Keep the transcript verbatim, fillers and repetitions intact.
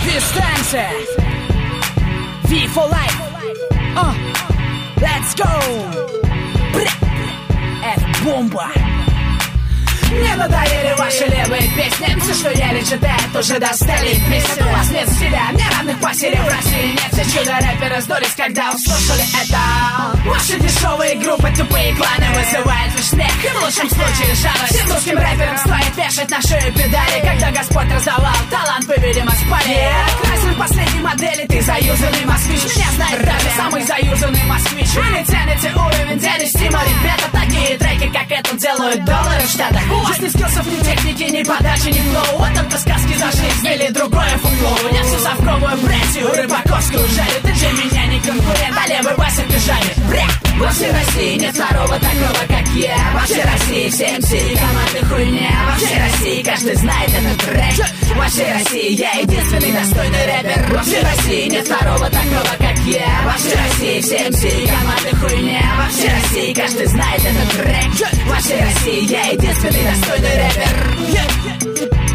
Дистанция V for life. uh, Let's go. Это бомба. Мне надоели ваши левые песни. Все, что ели, читают, уже достали песни. У вас нет стиля, мне равных по серии в России нет. Все чудо-рэперы сдулись, когда услышали это. Ваши дешевые группы, тупые кланы вызывают лишь смех и в лучшем случае жалость. Всем русским рэперам стоит вешать на шею педали, когда Господь раздавал талант, вы, видимо, спали. Красен последней модели, ты заюзанный москвич. Меня знает даже самый заюзанный москвич. Вы не цените уровень дядя ребята, такие треки, как этот, делают доллары в Штатах. У вас ни скиллсов, ни техники, ни подачи, ни флоу. Вот только сказки за жизнь или другое фуфло. Я всю совковую братью рыбаковскую жарю. Ты для меня не конкурент, а левый Вася ты жаришь. Бря! Во всей России нет второго такого, как я. Во всей России все эм си команды хуйня. Во всей России каждый знает этот трек. Во всей России я единственный достойный рэпер. Во всей России нет второго такого, как я. Во всей России все эм си команды хуйня. Во всей России каждый знает этот трек. Во всей России я единственный достойный рэпер.